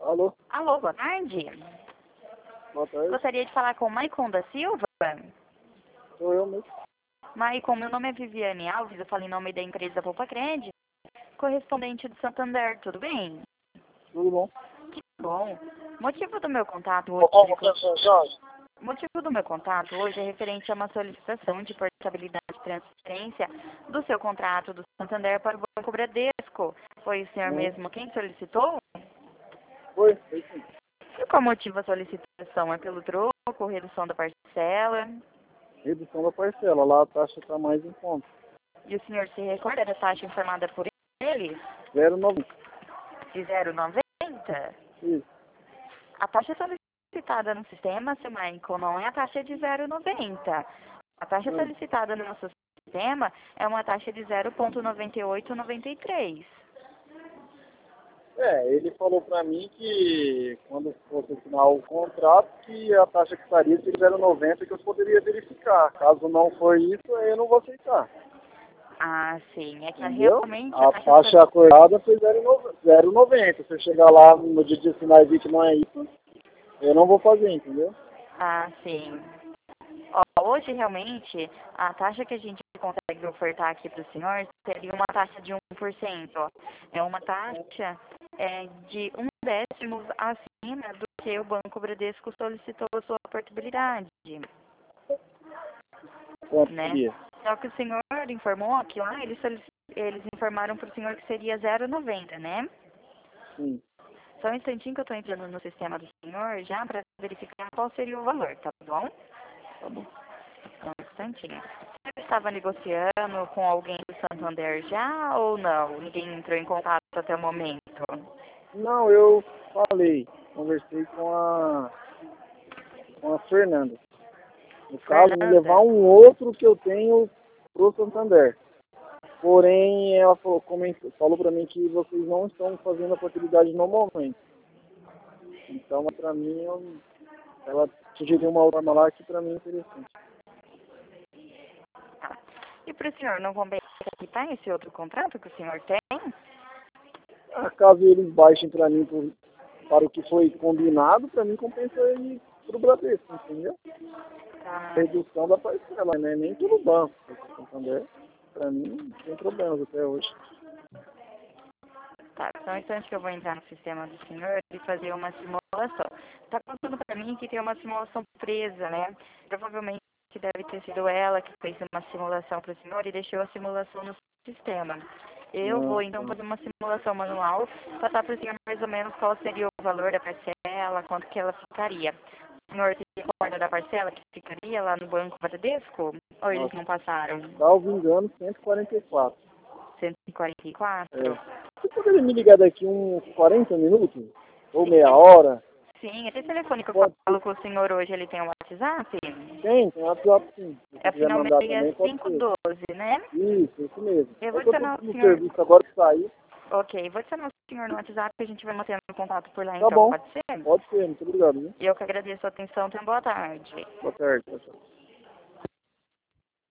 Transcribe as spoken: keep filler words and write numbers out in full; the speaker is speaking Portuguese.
Alô? Alô, boa tarde. Boa tarde. Gostaria de falar com o Maicon da Silva. Sou eu mesmo. Maicon, meu nome é Viviane Alves, eu falo em nome da empresa Poupa Crédito, correspondente do Santander, tudo bem? Tudo bom? Que bom. Motivo do meu contato Ô, hoje... como que é o seu Jorge? Motivo do meu contato hoje é referente a uma solicitação de portabilidade e transferência do seu contrato do Santander para o Banco Bradesco. Foi o senhor Hum. mesmo quem solicitou? Foi? Foi sim. E qual motivo a solicitação? É pelo troco, redução da parcela? Redução da parcela. Lá a taxa está mais em conta. E o senhor se recorda da taxa informada por eles? zero vírgula noventa. De zero vírgula noventa? Isso. A taxa solicitada no sistema, seu Michael, não é a taxa de zero vírgula noventa. A taxa Hum. solicitada no nosso sistema é uma taxa de zero vírgula noventa e oito noventa e três. É, ele falou pra mim que quando fosse assinar o contrato, que a taxa que estaria seria zero vírgula noventa, que eu poderia verificar. Caso não for isso, aí eu não vou aceitar. Ah, sim. É que Entendeu? realmente a A taxa... taxa acordada foi zero vírgula noventa. Se eu chegar lá no dia de assinar e ver que não é isso, eu não vou fazer, entendeu? Ah, sim. Ó, hoje, realmente, a taxa que a gente consegue ofertar aqui para o senhor seria uma taxa de um por cento. Ó. É uma taxa é, de um décimo acima do que o Banco Bradesco solicitou a sua portabilidade. Quanto Né? seria? Só que o senhor informou que lá eles, solici- eles informaram para o senhor que seria zero vírgula noventa, né? Sim. Só um instantinho que eu estou entrando no sistema do senhor já para verificar qual seria o valor, tá bom? Tá bom. Só um instantinho. Você estava negociando com alguém do Santander já ou não? Ninguém entrou em contato até o momento? Não, eu falei, conversei com a, com a Fernanda. No caso, me levar Fernanda? um outro que eu tenho pro Santander. Porém, ela falou, comentou, falou para mim que vocês não estão fazendo a portabilidade no momento. Então, para mim, eu, ela sugeriu uma outra forma lá que para mim é interessante. Tá. E para o senhor, não compensa quitar esse outro contrato que o senhor tem? Ah, caso eles baixem para mim por, para o que foi combinado, para mim compensa ir pro Bradesco, entendeu? Tá. Redução da parcela, né? Nem pelo banco. Porque o Santander, para mim, tem problemas até hoje. Tá, só um instante que eu vou entrar no sistema do senhor e fazer uma simulação. Tá contando para mim que tem uma simulação presa, né? Provavelmente deve ter sido ela que fez uma simulação para o senhor e deixou a simulação no sistema. Eu Não, vou então não. fazer uma simulação manual, passar para o senhor mais ou menos qual seria o valor da parcela, quanto que ela ficaria. O senhor se recorda da parcela que ficaria lá no Banco Bradesco? Ou eles Nossa, não passaram? salvo engano, cento e quarenta e quatro. cento e quarenta e quatro? É. Você poderia me ligar daqui uns quarenta minutos? Ou meia Sim. hora? Sim, esse telefone que eu Pode falo ser. com o senhor hoje, ele tem um WhatsApp? Tem, tem WhatsApp sim. Se É você o quiser final mandar também, pode ser. seis cinco um dois, né? Isso, isso mesmo. Eu É vou que eu tô adicionar o no senhor... serviço agora que saí. Ok, vou adicionar o senhor no WhatsApp e a gente vai mantendo contato por lá Tá então, bom. pode ser? Pode ser, muito obrigado, viu? E eu que agradeço a atenção, tenha boa tarde. Boa tarde, tchau, tchau.